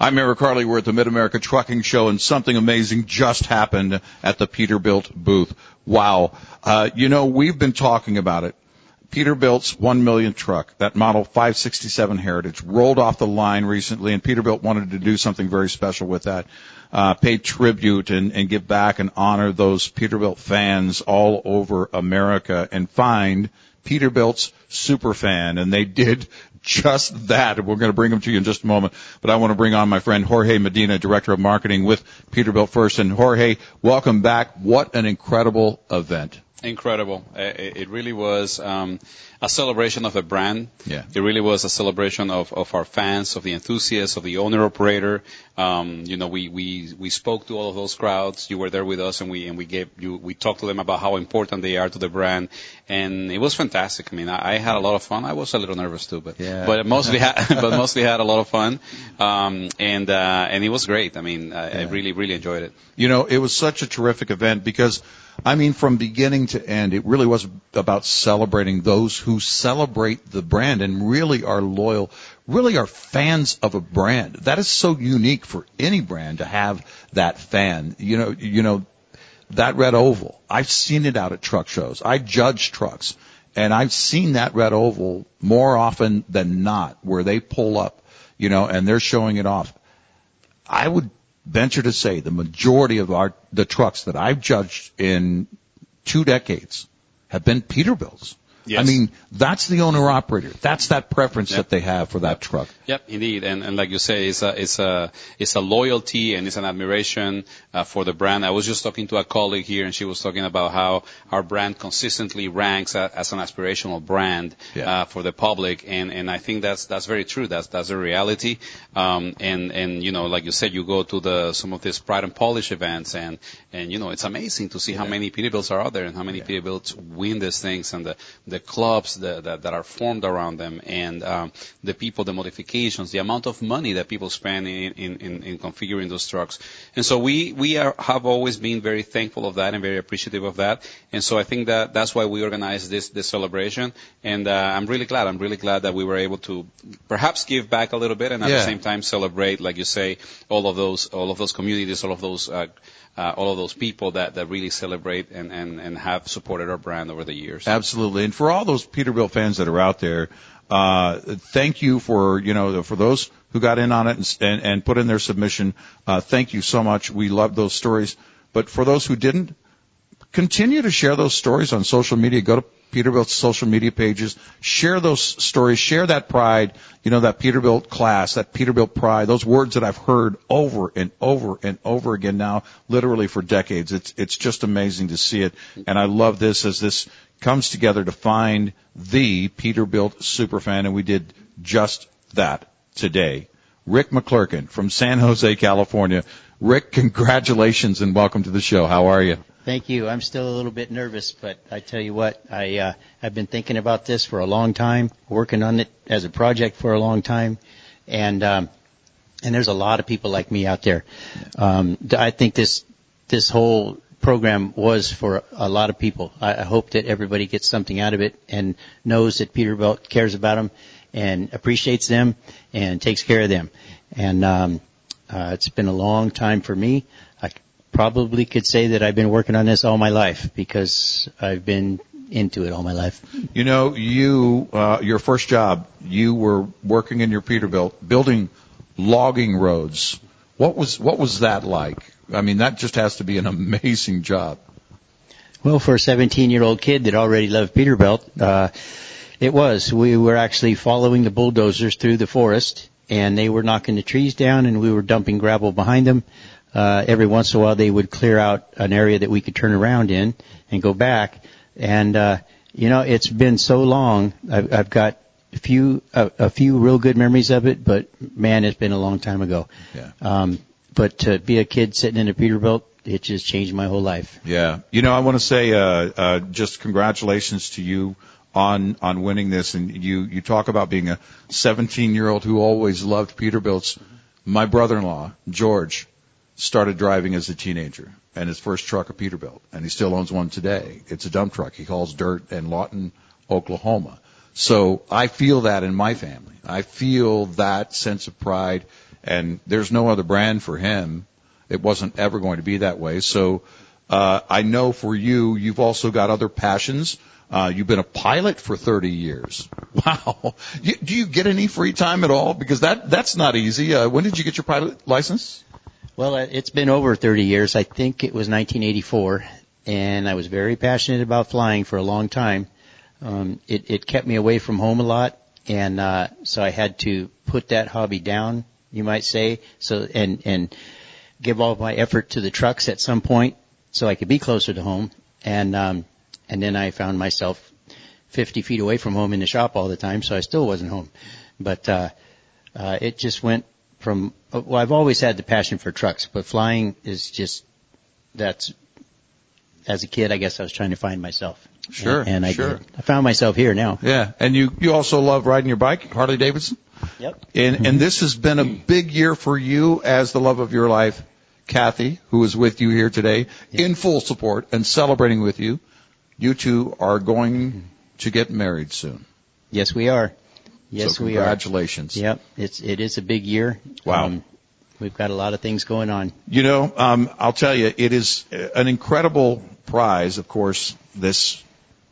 I'm Eric Harley. We're at the Mid-America Trucking Show, and something amazing just happened at the Peterbilt booth. Wow. We've been talking about it. Peterbilt's 1 million truck, that Model 567 Heritage, rolled off the line recently, and Peterbilt wanted to do something very special with that, pay tribute and give back and honor those Peterbilt fans all over America and find Peterbilt's superfan, and they did just that. We're going to bring them to you in just a moment, but I want to bring on my friend Jorge Medina, Director of Marketing with Peterbilt First. And Jorge, welcome back. What an incredible event. Incredible. It really was a celebration of a brand. Yeah. It really was a celebration of our fans, of the enthusiasts, of the owner-operator. We spoke to all of those crowds. You were there with us, and we talked to them about how important they are to the brand, and it was fantastic. I mean, I had a lot of fun. I was a little nervous too, but mostly had a lot of fun. And it was great. I mean, I really, really enjoyed it. It was such a terrific event because, from beginning to end, it really was about celebrating those who celebrate the brand and really are loyal, really are fans of a brand. That is so unique for any brand to have that fan. That red oval, I've seen it out at truck shows. I judge trucks, and I've seen that red oval more often than not where they pull up, and they're showing it off. I would venture to say the majority of the trucks that I've judged in 2 decades have been Peterbilts. Yes. That's the owner-operator. That's that preference that they have for that truck. Yep, indeed. And like you say, it's a loyalty and it's an admiration for the brand. I was just talking to a colleague here, and she was talking about how our brand consistently ranks as an aspirational brand for the public. And I think that's very true. That's a reality. Like you said, you go to some of these Pride and Polish events, and it's amazing to see how many Peterbilts are out there and how many Peterbilts win these things, and the clubs that are formed around them, and the people, the modifications, the amount of money that people spend in configuring those trucks. And so we have always been very thankful of that and very appreciative of that. And so I think that's why we organized this celebration. And I'm really glad that we were able to perhaps give back a little bit and at the same time celebrate, like you say, all of those communities, all of those people that really celebrate and have supported our brand over the years. Absolutely. And for all those Peterbilt fans that are out there, thank you for those who got in on it and put in their submission. Thank you so much. We love those stories. But for those who didn't, continue to share those stories on social media. Go to Peterbilt's social media pages. Share those stories. Share that pride, that Peterbilt class, that Peterbilt pride, those words that I've heard over and over and over again now, literally for decades. It's just amazing to see it. And I love this as this comes together to find the Peterbilt superfan, and we did just that today. Rick McClurkin from San Jose, California. Rick, congratulations and welcome to the show. How are you? Thank you. I'm still a little bit nervous, but I tell you what, I've been thinking about this for a long time, working on it as a project for a long time, and there's a lot of people like me out there. I think this whole program was for a lot of people. I hope that everybody gets something out of it and knows that Peterbilt cares about them and appreciates them and takes care of them. And it's been a long time for me. I probably could say that I've been working on this all my life because I've been into it all my life. Your first job, you were working in your Peterbilt, building logging roads. What was that like? That just has to be an amazing job. Well, for a 17-year-old kid that already loved Peterbilt, it was. We were actually following the bulldozers through the forest, and they were knocking the trees down, and we were dumping gravel behind them. Every once in a while, they would clear out an area that we could turn around in and go back. And it's been so long. I've got a few real good memories of it, but man, it's been a long time ago. Yeah. But to be a kid sitting in a Peterbilt, it just changed my whole life. Yeah. I want to say just congratulations to you on winning this. And you talk about being a 17-year-old who always loved Peterbilts. My brother-in-law, George, started driving as a teenager, and his first truck a Peterbilt, and he still owns one today. It's a dump truck. He hauls dirt in Lawton, Oklahoma. So I feel that in my family. I feel that sense of pride and there's no other brand for him. It wasn't ever going to be that way. So I know for you, you've also got other passions. You've been a pilot for 30 years. Wow. Do you get any free time at all? Because that's not easy. When did you get your pilot license? Well, it's been over 30 years. I think it was 1984, and I was very passionate about flying for a long time. It kept me away from home a lot, and so I had to put that hobby down, you might say, so and give all my effort to the trucks at some point so I could be closer to home. And then I found myself 50 feet away from home in the shop all the time, so I still wasn't home. But it just went from, well, I've always had the passion for trucks, but flying is just, that's, as a kid, I guess I was trying to find myself. Sure, and I sure. did. I found myself here now. Yeah, and you also love riding your bike, Harley Davidson? Yep. And this has been a big year for you as the love of your life, Kathy, who is with you here today, in full support and celebrating with you. You two are going to get married soon. Yes, we are. Yes, so we are. Congratulations. Yep. It is a big year. Wow. We've got a lot of things going on. You know, I'll tell you, it is an incredible prize, of course, this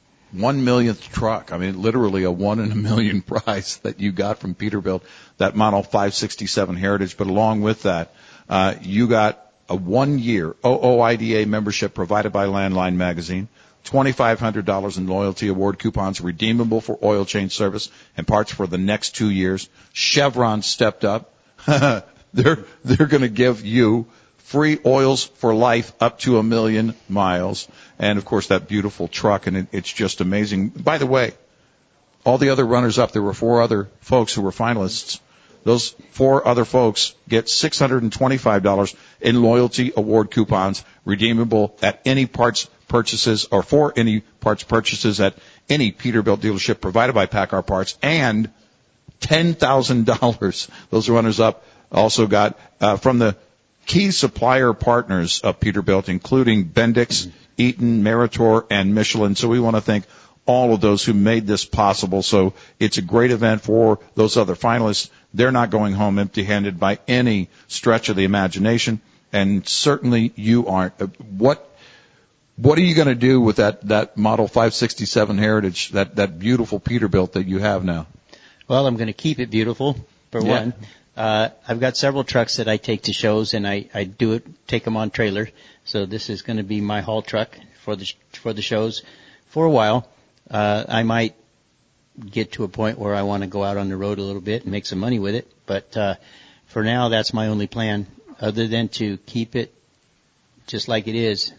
1 millionth truck. I mean, literally a 1 in a million prize that you got from Peterbilt, that Model 567 Heritage. But along with that, you got a 1-year OOIDA membership provided by Landline Magazine, $2,500 in loyalty award coupons redeemable for oil change service and parts for the next 2 years. Chevron stepped up. They're going to give you free oils for life up to 1 million miles. And, of course, that beautiful truck, and it's just amazing. By the way, all the other runners up, there were 4 other folks who were finalists. Those 4 other folks get $625 in loyalty award coupons redeemable at any parts purchases or for any parts purchases at any Peterbilt dealership provided by PACCAR Parts, and $10,000. Those runners up also got from the key supplier partners of Peterbilt, including Bendix, Eaton, Meritor, and Michelin. So we want to thank all of those who made this possible. So it's a great event for those other finalists. They're not going home empty-handed by any stretch of the imagination, and certainly you aren't. What are you going to do with that Model 567 Heritage, that beautiful Peterbilt that you have now? Well, I'm going to keep it beautiful, for one. I've got several trucks that I take to shows, and I take them on trailer. So this is going to be my haul truck for the shows for a while. I might get to a point where I want to go out on the road a little bit and make some money with it. But for now, that's my only plan, other than to keep it just like it is.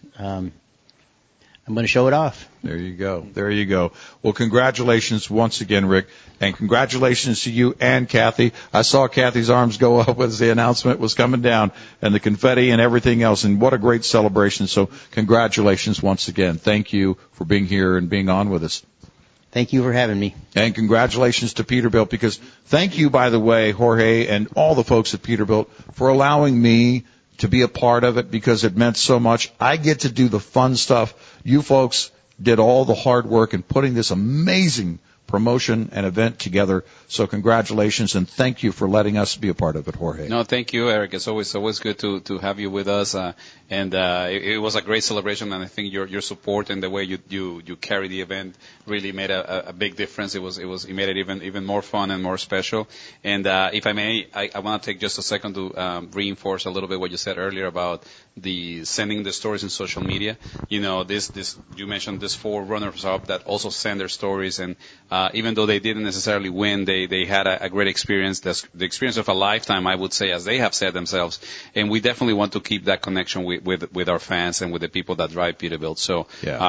I'm going to show it off. There you go. There you go. Well, congratulations once again, Rick, and congratulations to you and Kathy. I saw Kathy's arms go up as the announcement was coming down, and the confetti and everything else, and what a great celebration. So congratulations once again. Thank you for being here and being on with us. Thank you for having me. And congratulations to Peterbilt, because thank you, by the way, Jorge, and all the folks at Peterbilt for allowing me to be a part of it, because it meant so much. I get to do the fun stuff. You folks did all the hard work in putting this amazing promotion and event together. So congratulations, and thank you for letting us be a part of it, Jorge. No, thank you, Eric. It's always good to have you with us. It was a great celebration, and I think your support and the way you carry the event really made a big difference. It made it even more fun and more special. And if I may, I want to take just a second to reinforce a little bit what you said earlier about the sending the stories in social media. You know, this you mentioned this 4 runners up that also send their stories, and even though they didn't necessarily win, they had a great experience, the experience of a lifetime, I would say, as they have said themselves. And we definitely want to keep that connection with our fans and with the people that drive Peterbilt. So,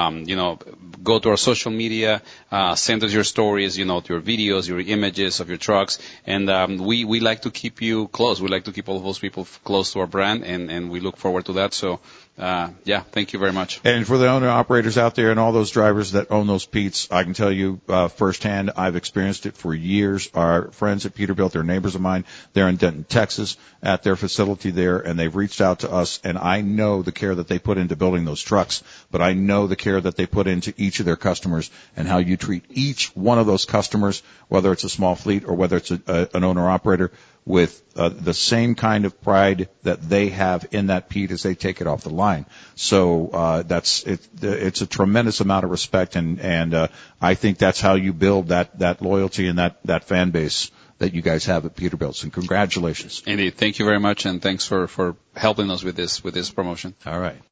go to our social media, send us your stories, your videos, your images of your trucks, and we like to keep you close. We like to keep all of those people close to our brand, and we look forward to that. So, thank you very much. And for the owner-operators out there and all those drivers that own those Petes, I can tell you firsthand, I've experienced it for years. Our friends at Peterbilt, they're neighbors of mine. They're in Denton, Texas, at their facility there, and they've reached out to us, and I know the care that they put into building those trucks, but I know the care that they put into each of their customers and how you treat each one of those customers, whether it's a small fleet or whether it's an owner-operator. with the same kind of pride that they have in that peat as they take it off the line. So it's a tremendous amount of respect, and I think that's how you build that loyalty and that fan base that you guys have at Peterbilt's. And congratulations. Indeed. Thank you very much, and thanks for helping us with this promotion. All right.